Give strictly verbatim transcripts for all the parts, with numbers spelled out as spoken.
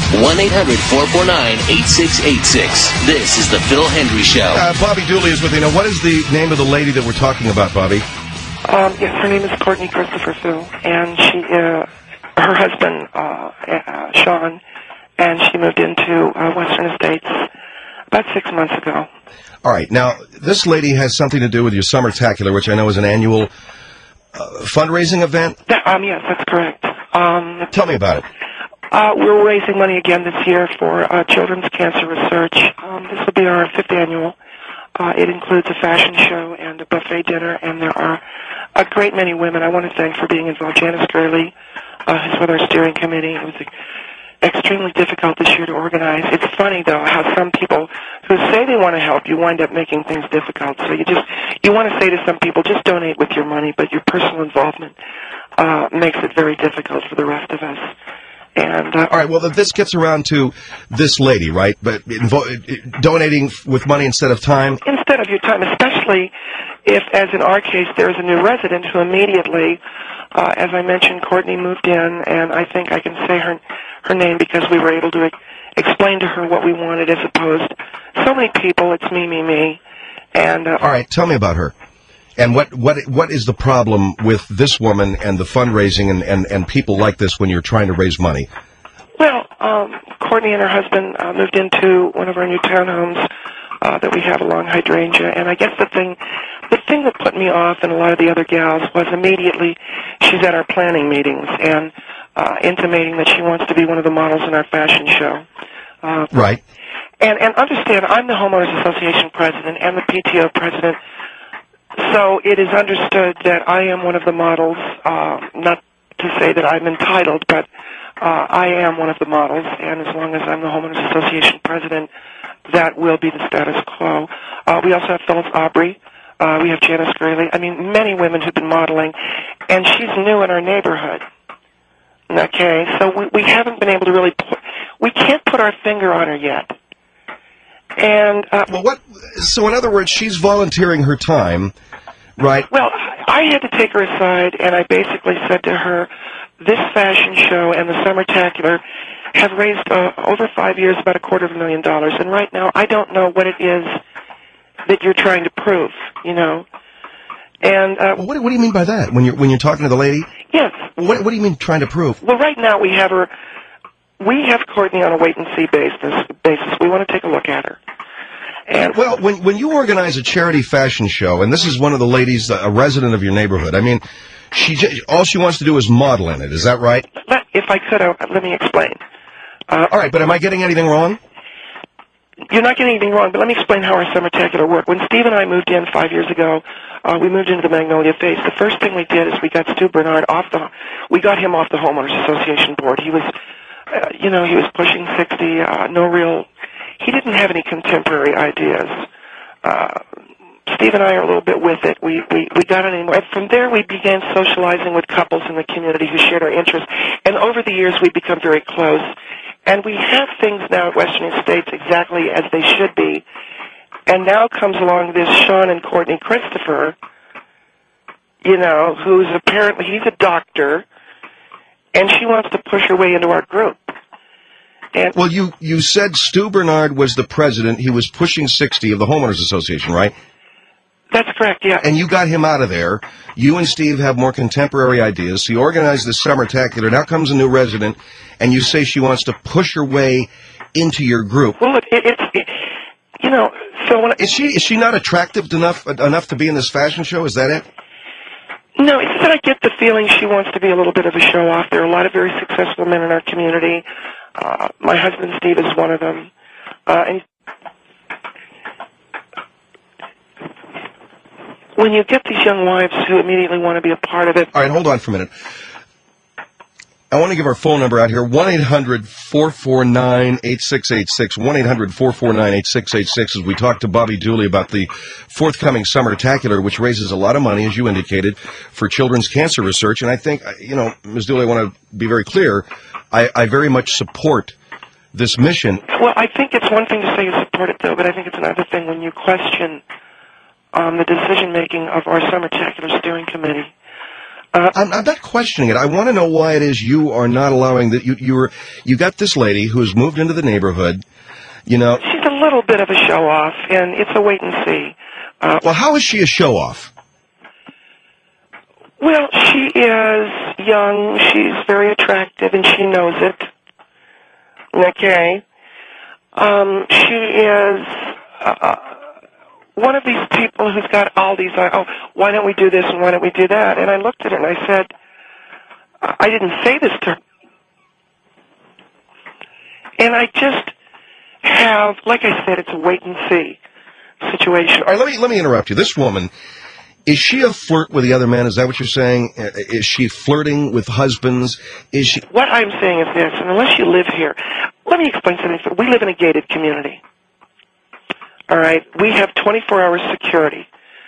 one eight hundred, four four nine, eight six eight six. This is the Phil Hendry Show. Uh, Bobby Dooley is with you. Now, what is the name of the lady that we're talking about, Bobby? Um, yes, her name is Courtney Christopher, Phil, and she, uh, her husband, uh, uh, Sean, and she moved into uh, Western Estates about six months ago. All right. Now, this lady has something to do with your Summertacular, which I know is an annual uh, fundraising event. That, um, yes, that's correct. Um, Tell me about it. Uh, we're raising money again this year for uh, children's cancer research. Um, this will be our fifth annual. Uh, it includes a fashion show and a buffet dinner, and there are a great many women I want to thank for being involved. Janice Gurley uh, is with our steering committee. It was extremely difficult this year to organize. It's funny, though, how some people who say they want to help you wind up making things difficult. So you just you want to say to some people, just donate with your money, but your personal involvement uh, makes it very difficult for the rest of us. And, uh, all right, well, this gets around to this lady, right? But invo- donating with money instead of time? Instead of your time, especially if, as in our case, there's a new resident who immediately, uh, as I mentioned, Courtney moved in, and I think I can say her her name because we were able to e- explain to her what we wanted as opposed so many people, it's me, me, me. And uh, all right, tell me about her. And what, what what is the problem with this woman and the fundraising and, and, and people like this when you're trying to raise money? Well, um, Courtney and her husband uh, moved into one of our new townhomes uh, that we have along Hydrangea, and I guess the thing the thing that put me off and a lot of the other gals was immediately she's at our planning meetings and uh, intimating that she wants to be one of the models in our fashion show. Uh, right. And, and understand, I'm the Homeowners Association president and the P T O president. So it is understood that I am one of the models, uh, not to say that I'm entitled, but uh, I am one of the models, and as long as I'm the Homeowners Association president, that will be the status quo. Uh, we also have Phyllis Aubrey. Uh, we have Janice Gurley. I mean, many women who've been modeling, and she's new in our neighborhood. Okay, so we, we haven't been able to really put, we can't put our finger on her yet. And uh, well, what? So, in other words, she's volunteering her time, right? Well, I had to take her aside, and I basically said to her, "This fashion show and the Summertacular have raised uh, over five years about a quarter of a million dollars, and right now I don't know what it is that you're trying to prove, you know." And uh, well, what, what do you mean by that? When you're when you're talking to the lady? Yes. What What do you mean trying to prove? Well, right now we have her. We have Courtney on a wait-and-see basis. Basis. We want to take a look at her. And well, when when you organize a charity fashion show, and this is one of the ladies, a resident of your neighborhood, I mean, she all she wants to do is model in it. Is that right? Let, if I could, uh, let me explain. Uh, all right, but am I getting anything wrong? You're not getting anything wrong, but let me explain how our Summertacular worked. When Steve and I moved in five years ago, uh, we moved into the Magnolia Face. The first thing we did is we got Stu Bernard off the, we got him off the Homeowners Association board. He was, uh, you know, he was pushing sixty, uh, no real, he didn't have any contemporary ideas. Uh, Steve and I are a little bit with it. We, we, we got it anymore. And from there, we began socializing with couples in the community who shared our interests. And over the years, we've become very close. And we have things now at Western Estates exactly as they should be. And now comes along this Sean and Courtney Christopher, you know, who's apparently, he's a doctor, and she wants to push her way into our group. And well, you, you said Stu Bernard was the president. He was pushing sixty of the Homeowners Association, right? That's correct, yeah. And you got him out of there. You and Steve have more contemporary ideas. So you organize this Summertacular. Now comes a new resident, and you say she wants to push her way into your group. Well, look, it, it's, it, you know, so when I, is she is she not attractive enough enough to be in this fashion show? Is that it? No, it's that I get the feeling she wants to be a little bit of a show-off. There are a lot of very successful men in our community. Uh, my husband, Steve, is one of them. Uh, and when you get these young wives who immediately want to be a part of it... All right, hold on for a minute. I want to give our phone number out here, one eight hundred, four four nine, eight six eight six, one eight hundred, four four nine, eight six eight six, as we talk to Bobby Dooley about the forthcoming Summertacular, which raises a lot of money, as you indicated, for children's cancer research. And I think, you know, Miz Dooley, I want to be very clear, I, I very much support this mission. Well, I think it's one thing to say you support it, though, but I think it's another thing when you question um, the decision-making of our Summertacular steering committee. Uh, I'm, I'm not questioning it. I want to know why it is you are not allowing that. You you were you got this lady who has moved into the neighborhood. You know, she's a little bit of a show-off, and it's a wait and see. Uh, well, how is she a show-off? Well, she is young, she's very attractive, and she knows it. Okay? Um, she is uh, one of these people who's got all these, uh, oh, why don't we do this and why don't we do that? And I looked at her and I said, I didn't say this to her. And I just have, like I said, it's a wait-and-see situation. All right, let me, let me interrupt you. This woman... Is she a flirt with the other man? Is that what you're saying? Is she flirting with husbands? Is she? What I'm saying is this, and unless you live here, let me explain something. We live in a gated community. All right? We have twenty-four hour security.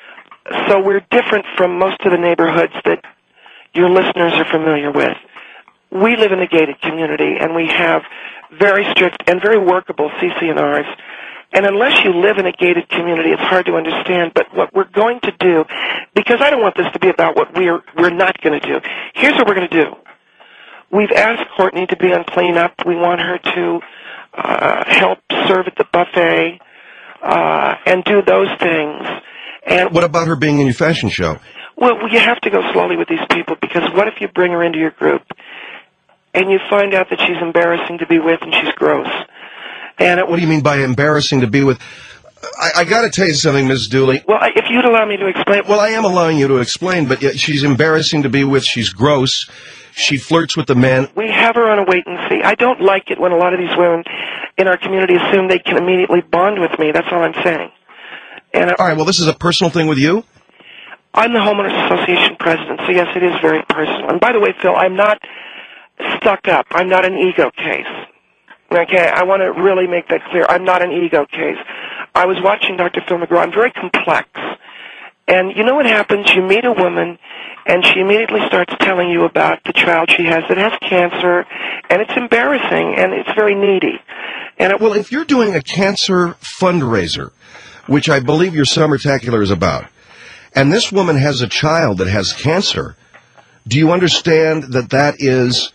So we're different from most of the neighborhoods that your listeners are familiar with. We live in a gated community, and we have very strict and very workable C C N Rs. And unless you live in a gated community, it's hard to understand. But what we're going to do, because I don't want this to be about what we're we're not going to do. Here's what we're going to do. We've asked Courtney to be on cleanup. We want her to uh, help serve at the buffet uh, and do those things. And what about her being in your fashion show? Well, you have to go slowly with these people, because what if you bring her into your group and you find out that she's embarrassing to be with and she's gross? And it, what do you mean by embarrassing to be with? I, I got to tell you something, Miz Dooley. Well, if you'd allow me to explain. Well, I am allowing you to explain, but yet she's embarrassing to be with. She's gross. She flirts with the men. We have her on a wait and see. I don't like it when a lot of these women in our community assume they can immediately bond with me. That's all I'm saying. And all right, well, this is a personal thing with you? I'm the Homeowners Association president, so yes, it is very personal. And by the way, Phil, I'm not stuck up. I'm not an ego case. Okay, I want to really make that clear. I'm not an ego case. I was watching Doctor Phil McGraw. I'm very complex. And you know what happens? You meet a woman, and she immediately starts telling you about the child she has that has cancer, and it's embarrassing, and it's very needy. And it, well, if you're doing a cancer fundraiser, which I believe your Summertacular is about, and this woman has a child that has cancer, do you understand that that is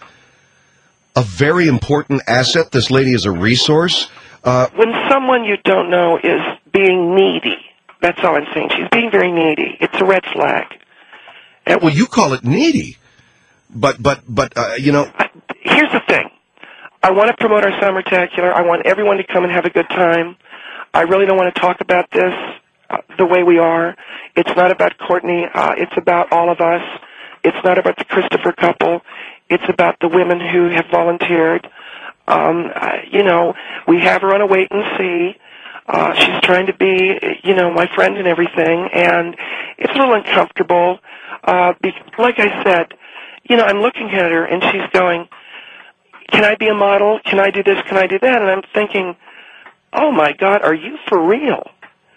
a very important asset? This lady is a resource. Uh, when someone you don't know is being needy, that's all I'm saying. She's being very needy. It's a red flag. And well, you call it needy, but but but uh, you know. I, here's the thing. I want to promote our Summertacular. I want everyone to come and have a good time. I really don't want to talk about this uh, the way we are. It's not about Courtney. Uh, it's about all of us. It's not about the Christopher couple. It's about the women who have volunteered. Um, uh, you know, we have her on a wait and see. Uh, she's trying to be, you know, my friend and everything, and it's a little uncomfortable. Uh, be, like I said, you know, I'm looking at her, and she's going, can I be a model? Can I do this? Can I do that? And I'm thinking, oh, my God, are you for real?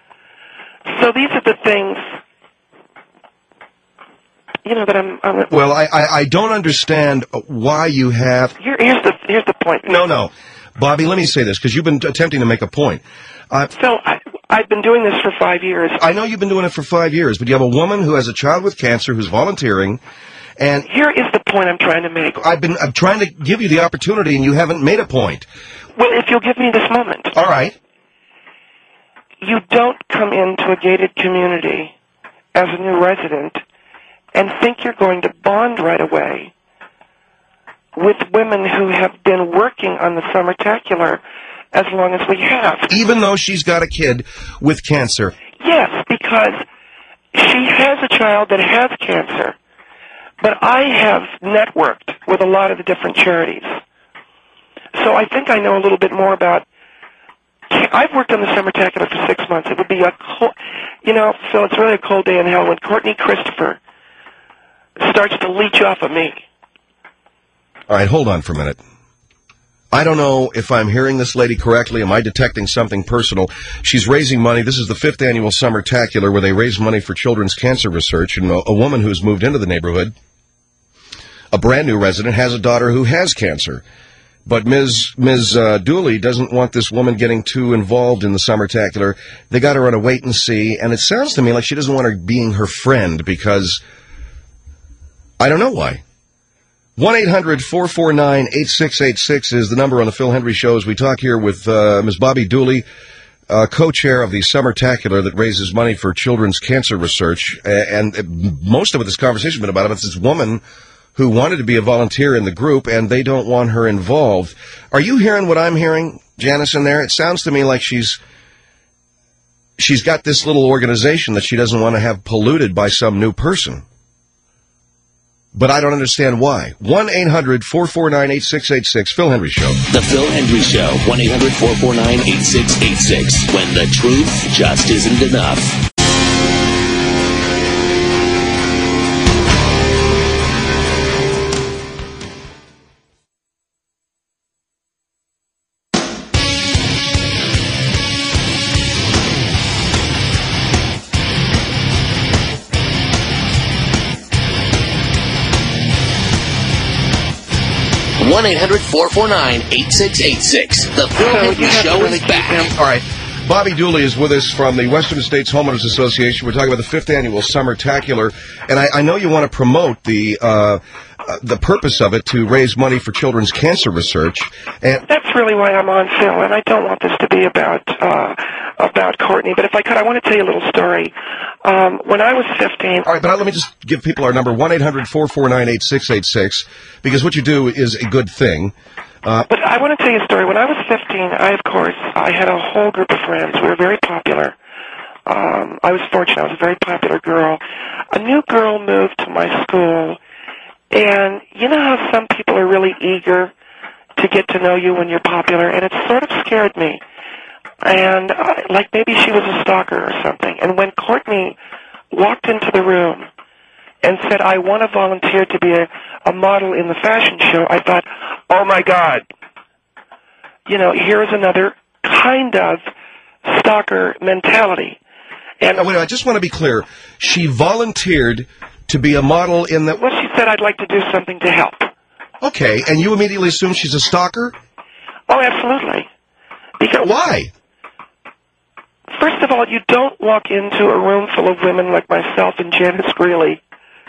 So these are the things, you know, that I'm... I'm well, I, I, I don't understand why you have... Here, here's the here's the point. No, no. Bobby, let me say this, because you've been attempting to make a point. Uh, Phil, I, I've been doing this for five years. I know you've been doing it for five years, but you have a woman who has a child with cancer who's volunteering, and... Here is the point I'm trying to make. I've been I'm trying to give you the opportunity, and you haven't made a point. Well, if you'll give me this moment. All right. You don't come into a gated community as a new resident and think you're going to bond right away with women who have been working on the Summertacular as long as we have. Even though she's got a kid with cancer. Yes, because she has a child that has cancer. But I have networked with a lot of the different charities. So I think I know a little bit more about... I've worked on the Summertacular for six months. It would be a cold... You know, Phil, it's really a cold day in hell when Courtney Christopher starts to leech off of me. All right, hold on for a minute. I don't know if I'm hearing this lady correctly. Am I detecting something personal? She's raising money. This is the fifth annual Summertacular where they raise money for children's cancer research. And a, a woman who's moved into the neighborhood, a brand new resident, has a daughter who has cancer. But Miz Miz Uh, Dooley doesn't want this woman getting too involved in the Summertacular. They got her on a wait and see. And it sounds to me like she doesn't want her being her friend because... I don't know why. one eight hundred four four nine eight six eight six is the number on the Phil Hendry Show as we talk here with uh, Miz Bobby Dooley, uh, co-chair of the Summertacular that raises money for children's cancer research. And, and most of what this conversation has been about is this woman who wanted to be a volunteer in the group, and they don't want her involved. Are you hearing what I'm hearing, Janice, in there? It sounds to me like she's she's got this little organization that she doesn't want to have polluted by some new person. But I don't understand why. one eight hundred four four nine eight six eight six, Phil Hendry Show. The Phil Hendry Show, one eight hundred four four nine eight six eight six. When the truth just isn't enough. one eight hundred four four nine eight six eight six. The Phil So Hendry you have Show to is really keep back. him- All right. Bobby Dooley is with us from the Western States Homeowners Association. We're talking about the fifth annual Summertacular. And I, I know you want to promote the uh, uh, the purpose of it to raise money for children's cancer research. And That's really why I'm on, Phil, and I don't want this to be about uh, about Courtney. But if I could, I want to tell you a little story. Um, when I was fifteen... all right, but let me just give people our number, one eight hundred four four nine eight six eight six, because what you do is a good thing. Uh, But I want to tell you a story. When I was fifteen, I, of course, I had a whole group of friends. We were very popular. Um, I was fortunate. I was a very popular girl. A new girl moved to my school, and you know how some people are really eager to get to know you when you're popular, and it sort of scared me. And uh, like maybe she was a stalker or something. And when Courtney walked into the room and said, I want to volunteer to be a, a model in the fashion show, I thought, oh, my God. You know, here's another kind of stalker mentality. And wait, wait, I just want to be clear. She volunteered to be a model in the... well, she said, I'd like to do something to help. Okay, and you immediately assume she's a stalker? Oh, absolutely. Because Why? first of all, you don't walk into a room full of women like myself and Janice Greeley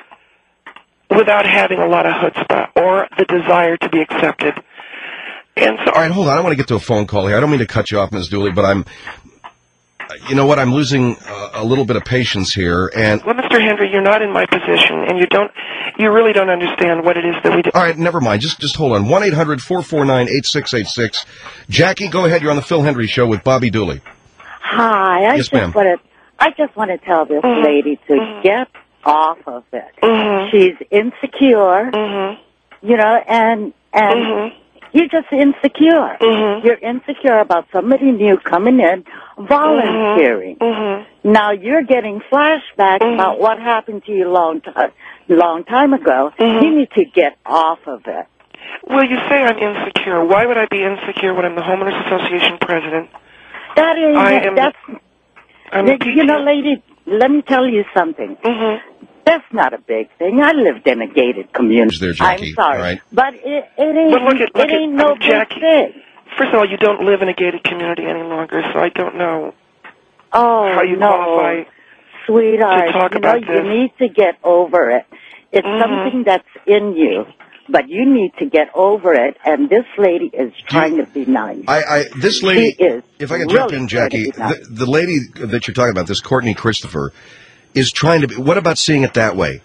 without having a lot of chutzpah or the desire to be accepted. And so, All right, hold on. I want to get to a phone call here. I don't mean to cut you off, Miz Dooley, but I'm... You know what? I'm losing uh, a little bit of patience here, and... well, Mister Hendry, you're not in my position, and you don't, you really don't understand what it is that we do. All right, never mind. Just just hold on. one eight hundred four four nine eight six eight six. Jackie, go ahead. You're on the Phil Hendry Show with Bobby Dooley. Hi, I Yes, just ma'am. want to. I just want to tell this Mhm. lady to Mhm. get off of it. Mhm. She's insecure, Mm-hmm. you know, and and Mhm. you're just insecure. Mhm. You're insecure about somebody new coming in, volunteering. Mm-hmm. Now you're getting flashbacks Mhm. about what happened to you long time, long time ago. Mhm. You need to get off of it. Well, you say I'm insecure. Why would I be insecure when I'm the Homeowners Association president? That is, I am- that's, I'm you know, lady. Let me tell you something. Mm-hmm. That's not a big thing. I lived in a gated community. There, Jackie. I'm sorry, All right. but it, it ain't. But look at- look it ain't at- no um, Jackie. big thing. First of all, you don't live in a gated community any longer, so I don't know Oh how you no, qualify. sweetheart. to talk you know, about you this. need to get over it. It's Mhm. something that's in you, but you need to get over it. And this lady is trying to be nice. I, I this lady, She is if I could really jump in, trying to Jackie, be nice. the, the lady that you're talking about, this Courtney Christopher, is trying to be... What about seeing it that way?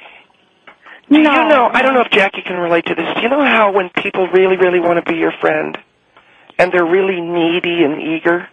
Do no, you know, I don't know if Jackie can relate to this. Do you know how when people really, really want to be your friend and they're really needy and eager,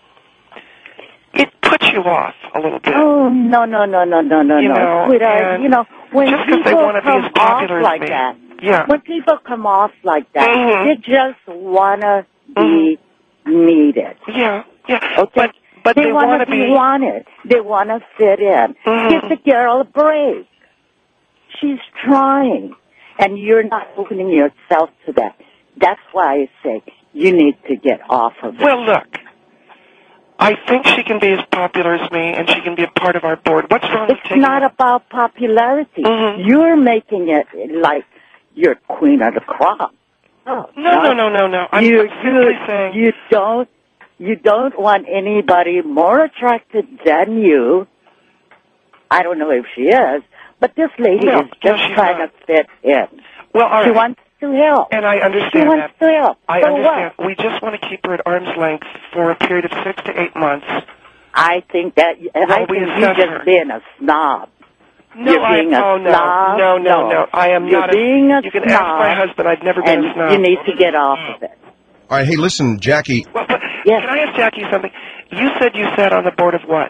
it puts you off a little bit. Oh no no no no no no You no, know, sweetheart. and You know when just 'cause they people wanna be come as popular off as like me. that. Yeah. When people come off like that, Mhm. they just wanna be needed. Yeah, yeah. Okay, But, but they, they want want to to be be... wanted. They want to fit in. Mhm. Give the girl a break. She's trying, and you're not opening yourself to that. That's why I say you need to get off of it. Well, look, I think she can be as popular as me, and she can be a part of our board. What's wrong with It's taking... not about popularity. Mhm. You're making it like you're queen of the crop. Oh, No, no, no, no, no. I'm, you, I'm simply saying... you don't you don't want anybody more attracted than you. I don't know if she is, But this lady No, is no, just she's trying not. to fit in. Well, all She right. wants to help. And I She understand wants that. to help. I so understand. what? We just want to keep her at arm's length for a period of six to eight months. I think that I While we think you're assess just her. being a snob. No, You're being I, a oh, no, snob. no, no, no. I am You're not being a You can snob, ask my husband. I've never been and a snob. you need to get off of it. All right, hey, listen, Jackie. Well, but Yes. can I ask Jackie something? You said you sat on the board of what?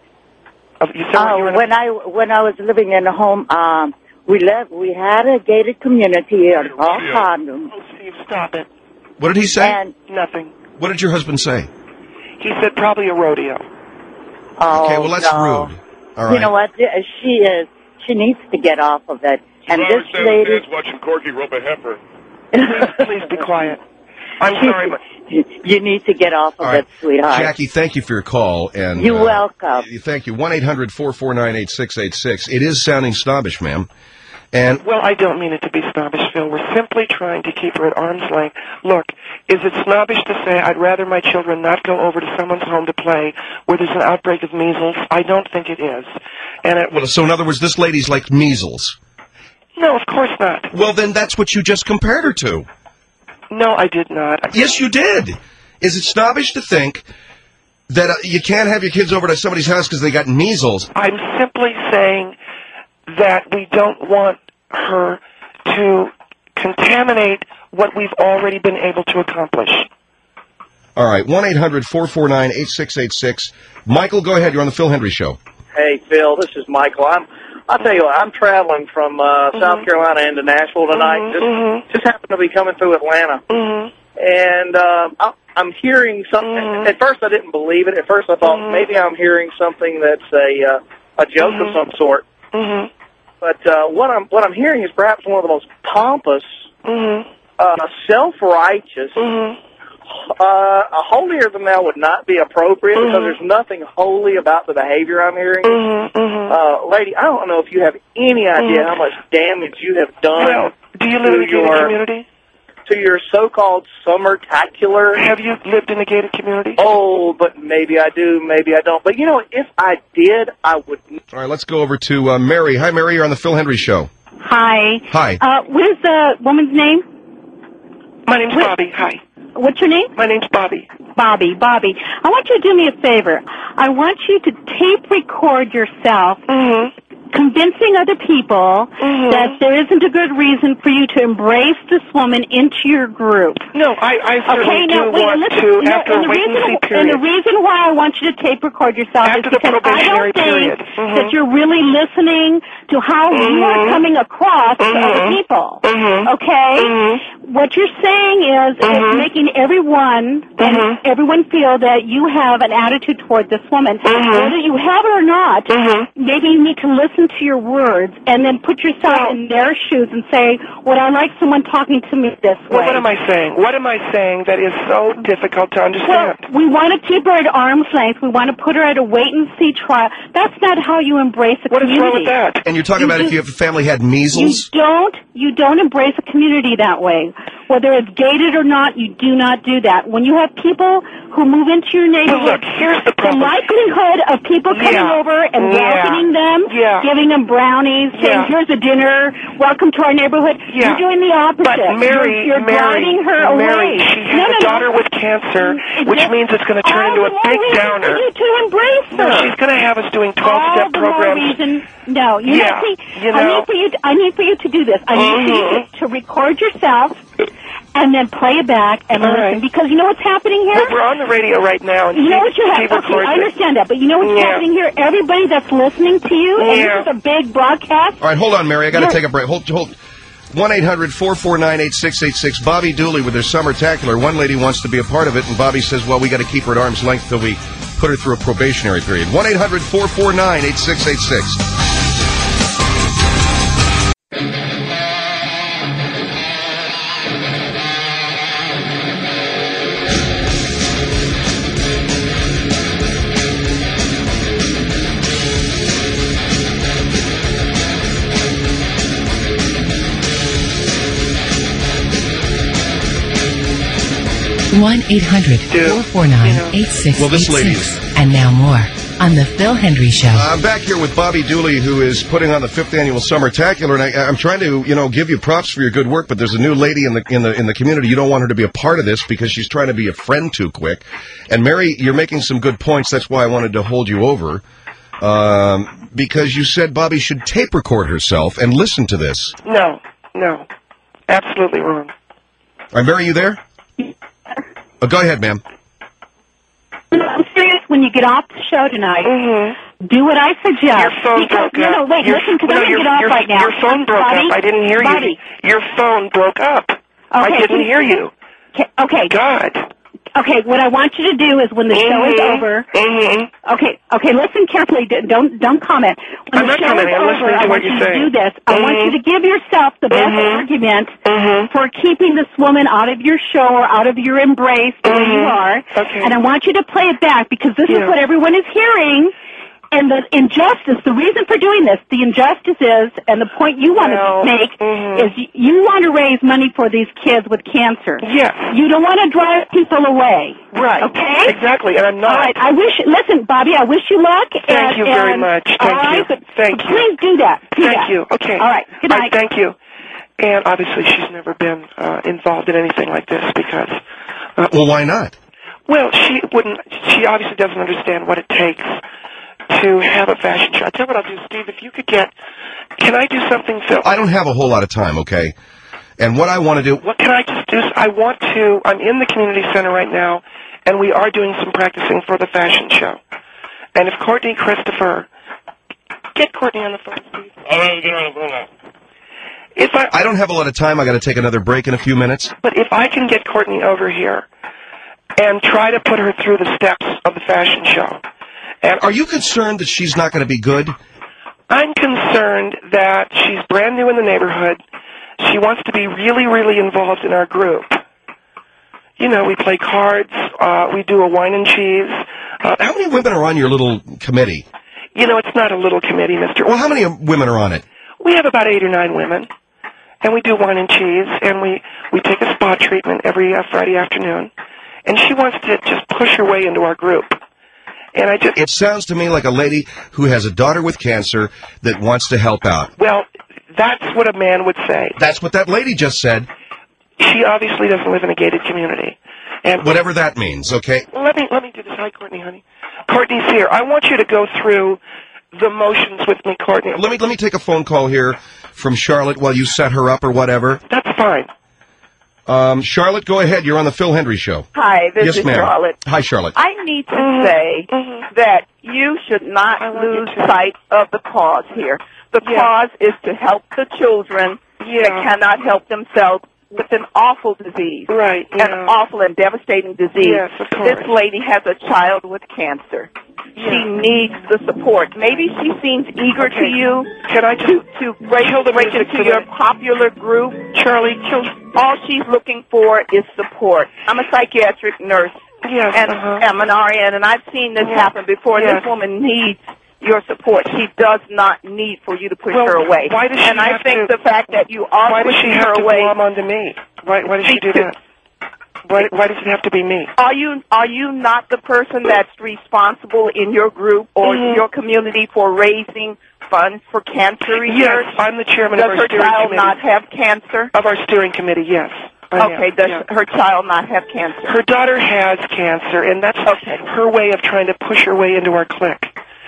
Of, you said Uh, you were in when a, I when I was living in a home, um, we lived. We had a gated community and all condoms, Oh, Steve, stop it. What did he say? and Nothing. What did your husband say? He said probably a rodeo. oh, Okay, well, that's no. rude. All right. You know what? She is. She needs to get off of it. And I this understand lady, the man's watching Corky rope a heifer. Please, please be quiet. I'm sorry, but you need to get off of All right. it, sweetheart. Jackie, thank you for your call. And You're uh, welcome. Thank you. one eight hundred four four nine eight six eight six. It is sounding snobbish, ma'am. And well, I don't mean it to be snobbish, Phil. We're simply trying to keep her at arm's length. Look, is it snobbish to say I'd rather my children not go over to someone's home to play where there's an outbreak of measles? I don't think it is. And it, well, so in other words, this lady's like measles. no, of course not. Well, then that's what you just compared her to. No, I did not. Yes, you did. Is it snobbish to think that uh, you can't have your kids over to somebody's house because they got measles? I'm simply saying that we don't want her to contaminate what we've already been able to accomplish. All right, one eight hundred four four nine eight six eight six. Michael, go ahead. You're on the Phil Hendry Show. Hey, Phil, this is Michael. I'm, I'll tell you what, I'm traveling from uh, Mm-hmm. South Carolina into Nashville tonight. Mhm, just, mhm. just happened to be coming through Atlanta. Mm-hmm. And um, I, I'm hearing something. Mhm. At first, I didn't believe it. At first, I thought Mhm. maybe I'm hearing something that's a uh, a joke Mhm. of some sort. Mm-hmm. But uh, what I'm what I'm hearing is perhaps one of the most pompous, Mm-hmm. uh, self-righteous. Mm-hmm. Uh, a holier than thou would not be appropriate because Mhm. there's nothing holy about the behavior I'm hearing. Mm-hmm. Mm-hmm. Uh, lady, I don't know if you have any idea Mhm. how much damage you have done Well, do you live in a to gated your community? to your so-called summer-tacular. Have you lived in a gated community? Oh, but maybe I do, maybe I don't. But you know, if I did, I would. All right, let's go over to uh, Mary. Hi, Mary. You're on the Phil Hendry Show. Hi. Hi. Uh, what is the woman's name? My name's Wait. Bobby. Hi. What's your name? My name's Bobby. Bobby. Bobby. I want you to do me a favor. I want you to tape record yourself Mm-hmm. convincing other people Mhm. that there isn't a good reason for you to embrace this woman into your group. No, I, I certainly Okay, do now wait, want listen, to no, after and a the wait and reason, see and period. the reason why I want you to tape record yourself After is the because I probationary don't think period. Mhm. that you're really listening to how you are Mhm. coming across to other Mhm. people. Mhm. Okay? Mhm. What you're saying is Mhm. it's making everyone and Mhm. everyone feel that you have an attitude toward this woman. Mhm. Whether you have it or not, Mhm. maybe you need to listen to your words and then put yourself Well- in their shoes and say, would I like someone talking to me this way? Well, what am I saying? What am I saying that is so difficult to Well, understand? we want to keep her at arm's length. We want to put her at a wait-and-see trial. That's not how you embrace a What is community. wrong with that? And you're talking You about if just- you have a family had You measles? don't, you don't embrace a community that way. Whether it's gated or not, you do not do that. When you have people who move into your Well, neighborhood, look, here's the the problem. likelihood of people coming Yeah. over and Yeah. welcoming them, Yeah. giving them brownies, saying, Yeah. here's a dinner, welcome to our neighborhood, Yeah. you're doing the opposite. But Mary, you're, you're Mary, driving her Mary, away. she has no, no, a daughter no. with cancer, It which just- means it's going to turn all into the a more big reason downer. For you to embrace her. No, she's going to have us doing all twelve-step the programs. more reason. No, you Yeah, know, see, you I know. need for you. To, I need for you to do this. I need for you Mhm. to, to record yourself and then play it back and All listen. right. Because you know what's happening here. Well, we're on the radio right now, and You know what Steve, you're Steve having. Okay, records I it. understand that, but you know what's Yeah. happening here. Everybody that's listening to you, and Yeah. this is a big broadcast. All right, hold on, Mary. I got to You're- take a break. Hold, hold. one eight hundred four four nine eight six eight six. Bobby Dooley with their Summertacular. One lady wants to be a part of it, and Bobby says, well, we got to keep her at arm's length till we put her through a probationary period. one eight hundred four four nine eight six eight six. one eight hundred four four nine eight six eight six. Well, this lady is- And now more. on The Phil Hendry Show. I'm back here with Bobby Dooley, who is putting on the fifth annual Summertacular, and I, I'm trying to, you know, give you props for your good work. But there's a new lady in the in the in the community. You don't want her to be a part of this because she's trying to be a friend too quick. And Mary, you're making some good points. That's why I wanted to hold you over, um, because you said Bobby should tape record herself and listen to this. No, no, absolutely wrong. All right, Mary, you there? Oh, go ahead, ma'am. I'm serious. When you get off the show tonight, Mm-hmm. do what I suggest. Your phone because, broke no, up. no, wait, your, listen, because no, I'm going to your, get off your, right now. Your phone broke Bobby, up. I didn't hear Bobby. you. Your phone broke up. Okay, I didn't can- hear you. Okay, okay. God. Okay, what I want you to do is when the show is Mhm. over. Mm-hmm. Okay, okay. Listen carefully. D- Don't don't comment. When I'm the not show commenting. is I'm over, listening to I what want you're you to saying. do this. I want Mhm. you to give yourself the best Mhm. argument Mhm. for keeping this woman out of your show or out of your embrace where you Mhm. are. Okay. And I want you to play it back because this Yeah. is what everyone is hearing. And the injustice, the reason for doing this, the injustice is, and the point you want Well, to make mhm. is you, you want to raise money for these kids with cancer. Yes. You don't want to drive people away. Right. Okay? Exactly, and I'm not. All right. I wish. Listen, Bobby. I wish you luck. Thank and, you very and- much. all Thank right, you. but Thank you. Please do that. Do Thank that. you. Okay. All right. Good All night. right, thank you. And obviously, she's never been uh, involved in anything like this because. Uh, Well, why not? Well, she wouldn't. She obviously doesn't understand what it takes to have a fashion show. I tell you what I'll do, Steve. If you could get, can I do something, Phil? I don't have a whole lot of time, okay? And what I want to do... What can I just do? I want to. I'm in the community center right now, and we are doing some practicing for the fashion show. And if Courtney Christopher, get Courtney on the phone, Steve. I'm going to get her on the phone now. If I, I don't have a lot of time. I got to take another break in a few minutes. But if I can get Courtney over here and try to put her through the steps of the fashion show. And Are you concerned that she's not going to be good? I'm concerned that she's brand new in the neighborhood. She wants to be really, really involved in our group. You know, we play cards. Uh, we do a wine and cheese. Uh, How many women are on your little committee? you know, it's not a little committee, Mister Well, how many women are on it? We have about eight or nine women, and we do wine and cheese, and we, we take a spa treatment every uh, Friday afternoon. And she wants to just push her way into our group. And I just... It sounds to me like a lady who has a daughter with cancer that wants to help out. Well, that's what a man would say. That's what that lady just said. She obviously doesn't live in a gated community. And Whatever that means, okay? Well, let me let me do this. Hi, Courtney, honey. Courtney's here. I want you to go through the motions with me, Courtney. Let me let me take a phone call here from Charlotte while you set her up or whatever. That's fine. Um, Charlotte, go ahead. You're on the Phil Hendry Show. Hi, this yes, is ma'am. Charlotte. Hi, Charlotte. I need to Mhm. say Mhm. that you should not I love you lose too. sight of the cause here. The Yeah. cause is to help the children that Yeah. cannot help themselves with an awful disease. Right. An Yeah. awful and devastating disease. Yes, of course. This lady has a child with cancer. Yeah. She needs the support. Maybe she seems eager Okay. to you Can I just to, to break, Kill the break music into for your the- popular group. Charlie kill? All she's looking for is support. I'm a psychiatric nurse Yes. and uh-huh. I'm an R N, and I've seen this Yeah. happen before. Yes. This woman needs your support. She does not need for you to push Well, her away. why does she and I have think to- the fact that you are Why does she pushing have her to away. glom onto me? Why Why does she do Because- that? Why Why does it have to be me? Are you are you not the person that's responsible in your group or Mhm. your community for raising funds for cancer research? Yes, I'm the chairman Does of our her steering child committee. not have cancer? Of our steering committee, yes. I am. Okay, does Yeah. her child not have cancer? Her daughter has cancer, and that's Okay. her way of trying to push her way into our clique.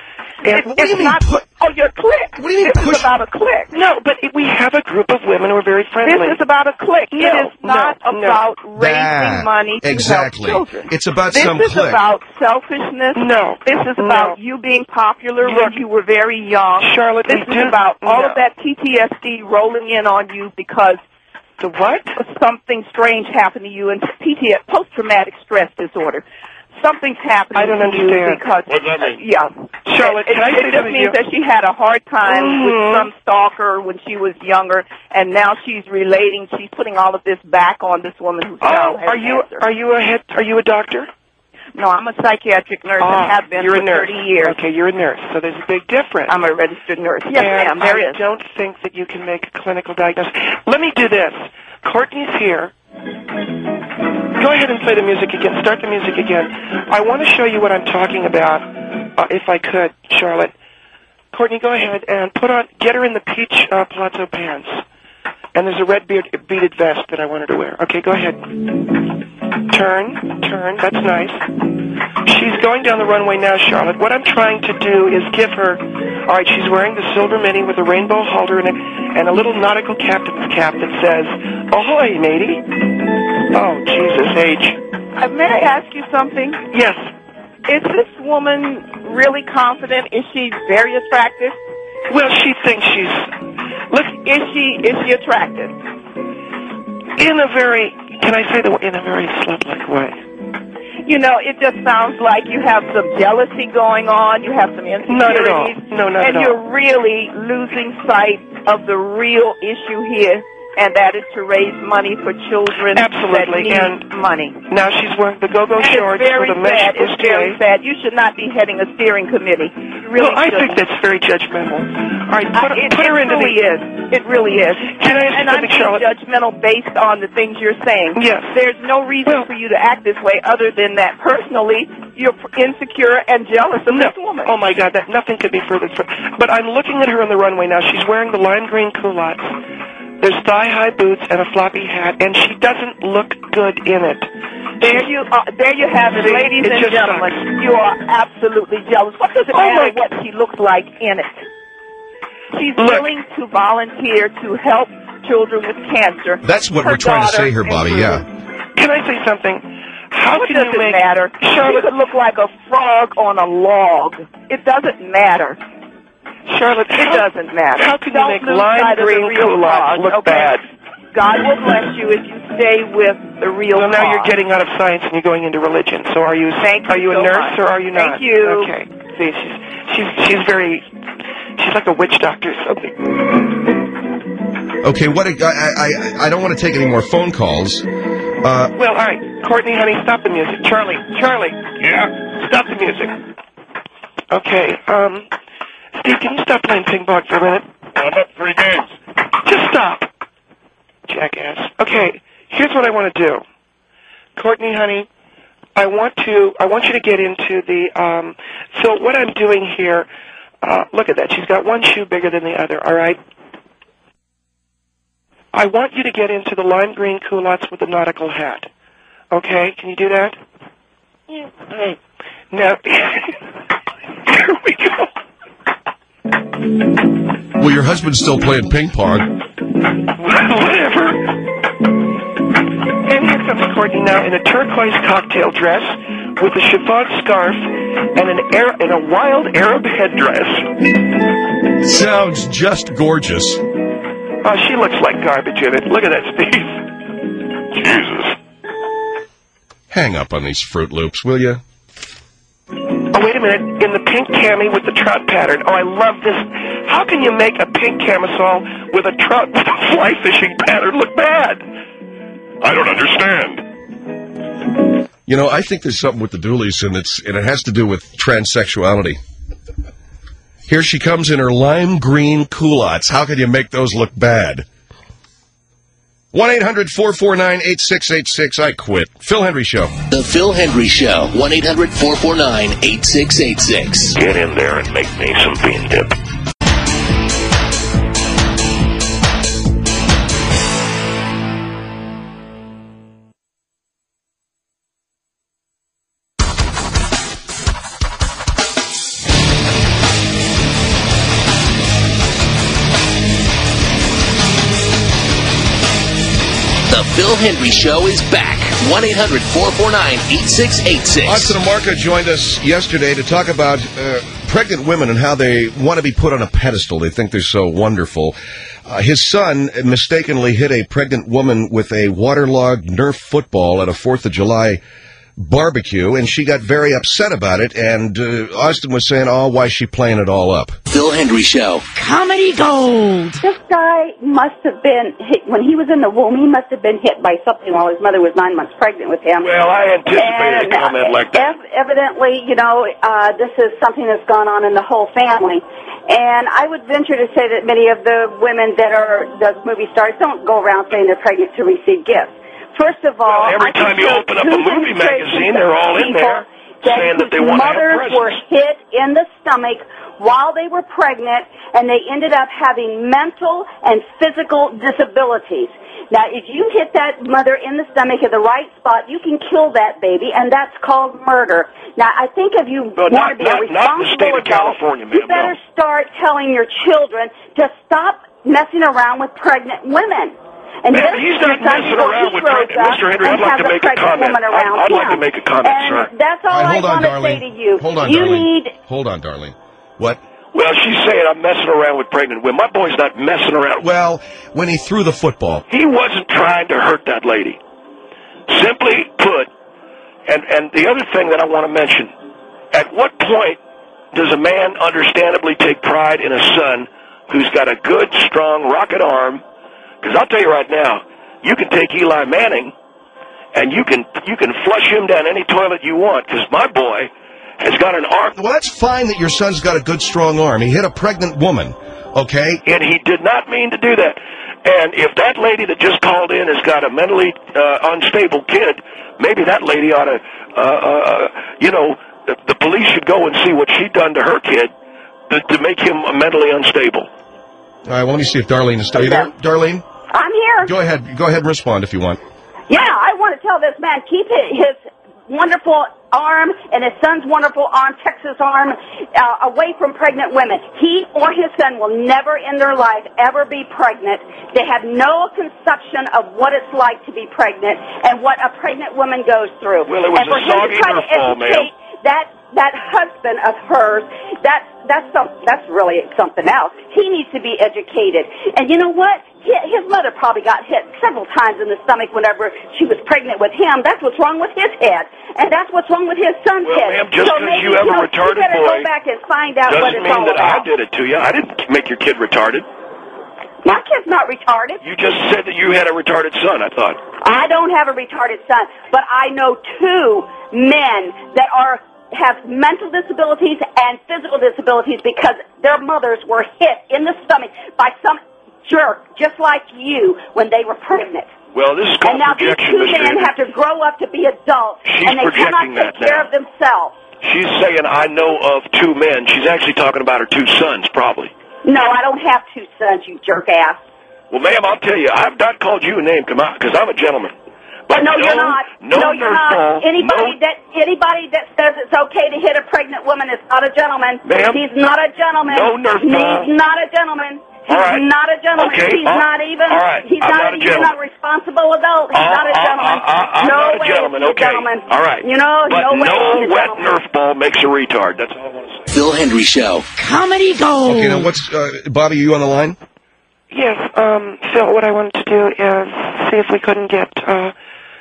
And What do you It's mean not put- oh your clique. What do you mean This push- is about a clique. no, but it, we have a group of women who are very friendly. This is about a clique. No, it is not no, no. about raising That- money to exactly. help children. It's about this some is clique. about selfishness. No. This is No. about you being popular Look, when you were very young. Charlotte, this we is do- about all no. of that P T S D rolling in on you because The what? something strange happened to you and P T S, post-traumatic stress disorder. Something's happening I don't to understand. you because What does that mean? yeah. Charlotte, it, can I it say just something to means you? that she had a hard time Mhm. with some stalker when she was younger, and now she's relating. She's putting all of this back on this woman who's Oh, child has are you cancer. are you a head? Are you a doctor? No, I'm a psychiatric nurse Ah, and have been you're for a nurse. thirty years. Okay, you're a nurse, so there's a big difference. I'm a registered nurse. Yes, and ma'am, there I is. don't think that you can make a clinical diagnosis. Let me do this. Courtney's here. Go ahead and play the music again. Start the music again. I want to show you what I'm talking about. uh, if I could, Charlotte. Courtney, go ahead and put on, get her in the peach uh, palazzo pants. And there's a red beard, beaded vest that I want her to wear. Okay, go ahead. Turn, turn, that's nice. She's going down the runway now, Charlotte. What I'm trying to do is give her, all right, she's wearing the silver mini with a rainbow halter and a, and a little nautical captain's cap that says, ahoy, matey. Oh, Jesus, H. Uh, may I ask you something? Yes. Is this woman really confident? Is she very attractive? Well, she thinks she's, look, Is she is she attractive? in a very, can I say the in a very slut-like way? You know, it just sounds like you have some jealousy going on. You have some insecurities. Not at all. No, not and at all. you're really losing sight of the real issue here, and that is to raise money for children Absolutely, that need and money. Now she's wearing the go-go And shorts it's very with a mesh sad. It's very bustier. sad. You should not be heading a steering committee. You really Well, I think shouldn't. that's very judgmental. All right, put, I, it, put her it into really the... is. It really is. Can I ask and you I'm something, being Charlotte? judgmental based on the things you're saying. Yes. There's no reason Well- for you to act this way other than that personally you're insecure and jealous of No. this woman. Oh, my God, that nothing could be further from... But I'm looking at her on the runway now. She's wearing the lime green culottes. There's thigh-high boots and a floppy hat, and she doesn't look good in it. There you uh, there you have it, See, ladies it and just gentlemen. sucks. You are absolutely jealous. What does it Oh, matter my- what she looks like in it? She's Look. willing to volunteer to help children with cancer. That's what Her we're trying to daughter say here, Bobby, included. yeah. Can I say something? How What can does you it make... matter? She Charlotte, could look like a frog on a log. It doesn't matter. Charlotte, It how, doesn't matter. how can you Don't make lose lime sight of the green real culottes cause, look okay? bad? God will bless you if you stay with the real Well, now you're cause. getting out of science and you're going into religion. So are you? Thank are you you a so nurse much. or are you not? Thank you. Okay. See, she's she's she's very she's like a witch doctor or something. Okay, what? I, I, I don't want to take any more phone calls. Uh, Well, all right, Courtney, honey, stop the music. Charlie, Charlie, Yeah. stop the music. Okay. Um, Steve, can you stop playing ping pong for a minute? I'm up three games. Just stop, jackass. Okay, here's what I want to do. Courtney, honey, I want to, I want you to get into the, um, so what I'm doing here, uh, look at that. She's got one shoe bigger than the other, all right? I want you to get into the lime green culottes with the nautical hat. Okay, can you do that? Yeah. Now, here we go. well, your husband's still playing ping pong. Whatever. And here comes Courtney now in a turquoise cocktail dress with a chiffon scarf and an Ar- and a wild Arab headdress. Sounds just gorgeous. Oh, she looks like garbage in it. Look at that, Steve. Jesus. Hang up on these Fruit Loops, will you? Oh, wait a minute. In the pink cami with the trout pattern. Oh, I love this. How can you make a pink camisole with a trout with a fly fishing pattern look bad? I don't understand. You know, I think there's something with the Dooleys, and it's and it has to do with transsexuality. Here she comes in her lime green culottes. How can you make those look bad? one eight hundred four four nine eight six eight six. I quit. Phil Hendry Show. The Phil Hendry Show. one eight hundred four four nine eight six eight six. Get in there and make me some bean dip. The Phil Hendry Show is back. one eight hundred four four nine eight six eight six. Austin and Marca joined us yesterday to talk about uh, pregnant women and how they want to be put on a pedestal. They think they're so wonderful. Uh, his son mistakenly hit a pregnant woman with a waterlogged Nerf football at a fourth of July barbecue, and she got very upset about it, and uh, Austin was saying, oh, why is she playing it all up? Phil Hendry Show. Comedy Gold. This guy must have been hit, when he was in the womb, he must have been hit by something while his mother was nine months pregnant with him. Well, I anticipated And, a comment uh, like that. ev- evidently, you know, uh, this is something that's gone on in the whole family. And I would venture to say that many of the women that are those movie stars don't go around saying they're pregnant to receive gifts. First of all, Well, every I can time you show open up two a movie demonstrations magazine, of they're all in people there. saying that they whose want to have mothers presents. were hit in the stomach while they were pregnant, and they ended up having mental and physical disabilities. Now, if you hit that mother in the stomach at the right spot, you can kill that baby, and that's called murder. Now, I think if you Well, want not- to be a not- not in the state responsible of adult, California, you ma'am, better no. start telling your children to stop messing around with pregnant women. And Ma'am, this he's is not the time messing before around he with grows pregnant- up Mister Henry, and I'd like has to a make a pregnant comment. woman I'd- around I'd like him. to make a comment, and sir. that's all, All right, I hold on, want to darling. say to you. Hold on, you darling. need Hold on, darling. What? Well, she's saying I'm messing around with pregnant women. My boy's not messing around. Well, when he threw the football. He wasn't trying to hurt that lady. Simply put, and, and the other thing that I want to mention, at what point does a man understandably take pride in a son who's got a good, strong rocket arm? Because I'll tell you right now, you can take Eli Manning and you can you can flush him down any toilet you want, because my boy has got an arm. Well, that's fine that your son's got a good, strong arm. He hit a pregnant woman, okay? And he did not mean to do that. And if that lady that just called in has got a mentally uh, unstable kid, maybe that lady ought to, uh, uh, you know, the, the police should go and see what she done to her kid to, to make him mentally unstable. All right, well, let me see if Darlene is still. Are you there, Darlene? I'm here. Go ahead. Go ahead and respond if you want. Yeah, I want to tell this man, keep his, his wonderful arm and his son's wonderful arm, Texas arm, uh, away from pregnant women. He or his son will never in their life ever be pregnant. They have no conception of what it's like to be pregnant and what a pregnant woman goes through. Well, it was and for a him to soggy try to Nerf ball, ma'am. educate that that husband of hers, that that's some that's really something else. He needs to be educated. And you know what? Hi- His mother probably got hit several times in the stomach whenever she was pregnant with him. That's what's wrong with his head, and that's what's wrong with his son's Well, head. ma'am, just so 'cause maybe, you have a know, retarded you better boy go back and find out what Doesn't it's mean all that about. I did it to you. I didn't make your kid retarded. My kid's not retarded. You just said that you had a retarded son, I thought. I don't have a retarded son, but I know two men that are have mental disabilities and physical disabilities because their mothers were hit in the stomach by some jerk just like you when they were pregnant. Well, this is And called now these projection, two Mister men Henry. have to grow up to be adults, She's and they cannot projecting take that care now. of themselves. She's saying I know of two men. She's actually talking about her two sons, probably. No, I don't have two sons, you jerk ass. Well, ma'am, I'll tell you, I've not called you a name, come on, because I'm a gentleman. But no, no, you're not. No, no, you're Nerf not. ball, Anybody no- that anybody that says it's okay to hit a pregnant woman is not a gentleman. Ma'am, He's not a gentleman. no Nerf He's ball. not a gentleman. He's All right. not a gentleman. Okay, He's uh, not even. all right, He's I'm not, not a even gentleman. a responsible adult. He's Uh, not a uh, gentleman. uh, uh, I'm no not a way gentleman, is he okay. a gentleman. All right. You know, But no way no is he a wet gentleman. Nerf ball makes a retard. That's all I want to say. Phil Hendry Show. Comedy Gold. Okay, now what's uh, Bobby? You on the line? Yes, um, Phil, what I wanted to do is see if we couldn't get uh,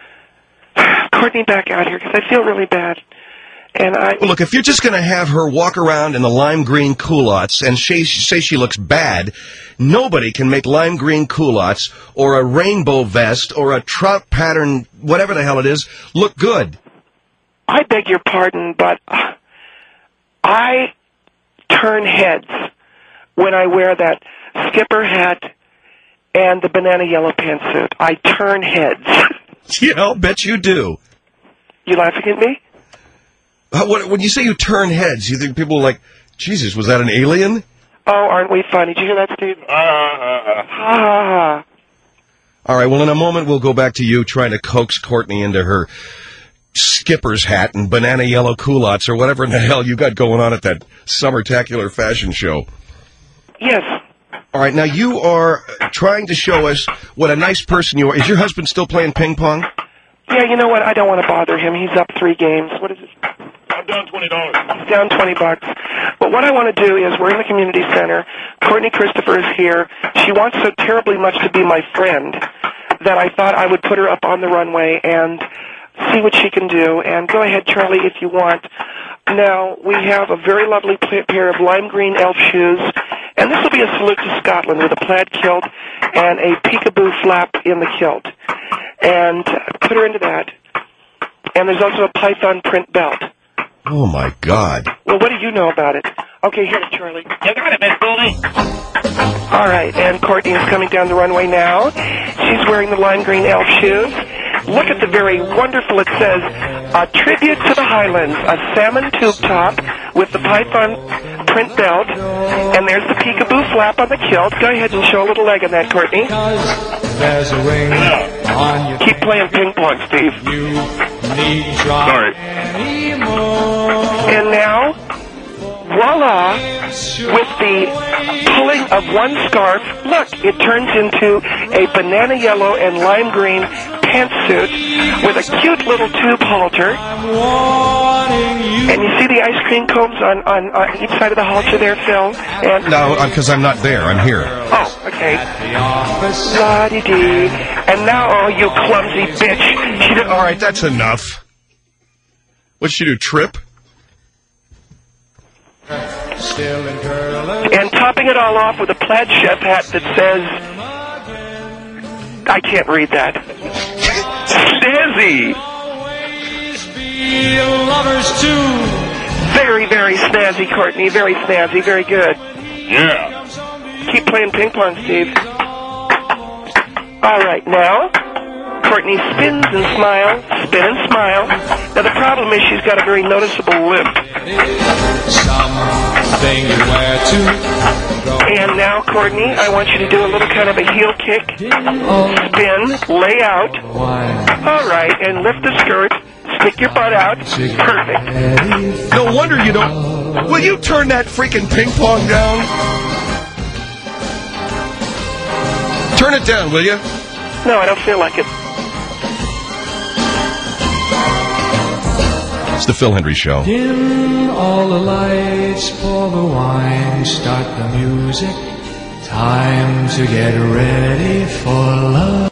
Courtney back out here, because I feel really bad. And I, Well, look, if you're just going to have her walk around in the lime green culottes and say, say she looks bad, nobody can make lime green culottes or a rainbow vest or a trout pattern, whatever the hell it is, look good. I beg your pardon, but uh, I turn heads when I wear that skipper hat and the banana yellow pantsuit. I turn heads. Yeah, I'll bet you do. You laughing at me? Uh, what, when you say you turn heads, you think people are like, Jesus, was that an alien? Oh, aren't we funny? Did you hear that, Steve? Ah. All right, well, in a moment, we'll go back to you trying to coax Courtney into her skipper's hat and banana yellow culottes or whatever in the hell you got going on at that summertacular fashion show. Yes. All right, now you are trying to show us what a nice person you are. Is your husband still playing ping pong? Yeah, you know what? I don't want to bother him. He's up three games. What is it? I'm down twenty dollars. He's down twenty bucks. But what I want to do is, we're in the community center. Courtney Christopher is here. She wants so terribly much to be my friend that I thought I would put her up on the runway and see what she can do. And go ahead, Charlie, if you want. Now, we have a very lovely p- pair of lime green elf shoes. And this will be a salute to Scotland with a plaid kilt and a peekaboo flap in the kilt. And uh, put her into that. And there's also a python print belt. Oh, my God. Well, what do you know about it? Okay, here, Charlie. You got it, Miss Goldie. All right, and Courtney is coming down the runway now. She's wearing the lime green elf shoes. Look at the very wonderful, it says, a tribute to the Highlands, a salmon tube top with the python print belt, and there's the peekaboo flap on the kilt. Go ahead and show a little leg on that, Courtney. There's a ring on your Keep playing ping pong, Steve. You need try Sorry. anymore. And now, voila, with the pulling of one scarf, look, it turns into a banana yellow and lime green pantsuit with a cute little tube halter. And you see the ice cream cones on, on, on each side of the halter there, Phil? And No, because I'm not there. I'm here. Oh, okay. La-di-dee. And now, oh, you clumsy bitch. She did, All right, that's enough. What'd she do, trip? Still in curler. And topping it all off with a plaid chef hat that says, I can't read that. Snazzy. Be lovers too. Very, very snazzy, Courtney. Very snazzy. Very good. Yeah. Keep playing ping pong, Steve. All right, now, Courtney spins and smiles, spin and smile. Now, the problem is she's got a very noticeable limp. Something you wear to go. And now, Courtney, I want you to do a little kind of a heel kick, spin, lay out. All right, and lift the skirt, stick your butt out. Perfect. No wonder you don't. Will you turn that freaking ping pong down? Turn it down, will you? No, I don't feel like it. It's the Phil Hendry Show. Dim all the lights, pour the wine, start the music. Time to get ready for love.